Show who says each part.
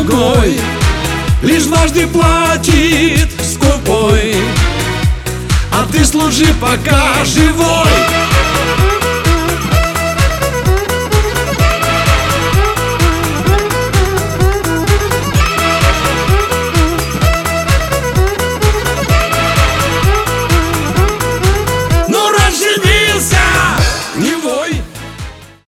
Speaker 1: другой лишь дважды платит скупой, а ты служи, пока живой.